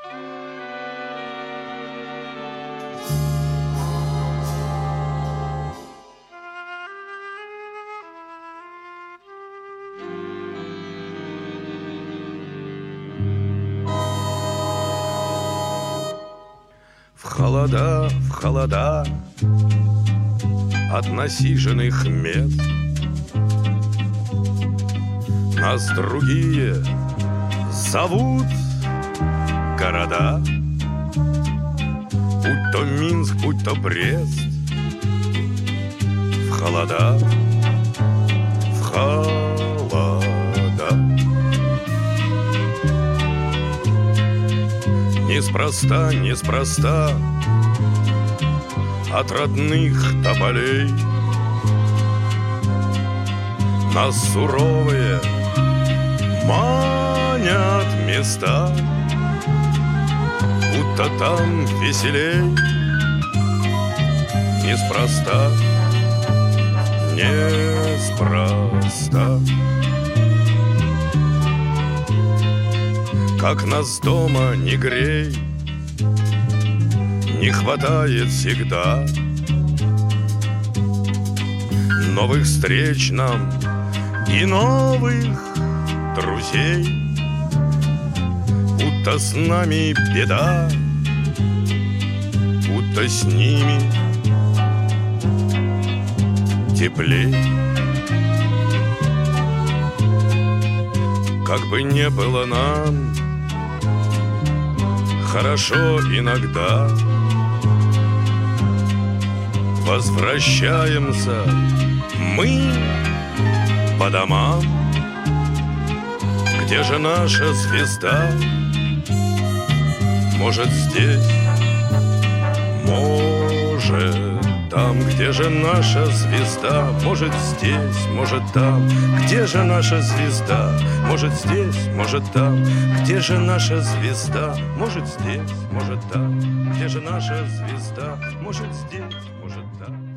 В холода от насиженных мест нас другие зовут города. Будь то Минск, будь то Брест. В холода, в холода. Неспроста, неспроста от родных тополей нас суровые манят места, будто там веселей. Неспроста, неспроста. Как нас дома не грей, не хватает всегда новых встреч нам и новых друзей. Будто с нами беда, будто с ними теплей. Как бы не было нам хорошо иногда, возвращаемся мы по домам. Где же наша звезда? Может, здесь, может, там. Где же наша звезда? Может, здесь, может, там. Где же наша звезда? Может, здесь, может, там. Где же наша звезда? Может, здесь, может, там. Где же наша звезда? Может, здесь, может, там.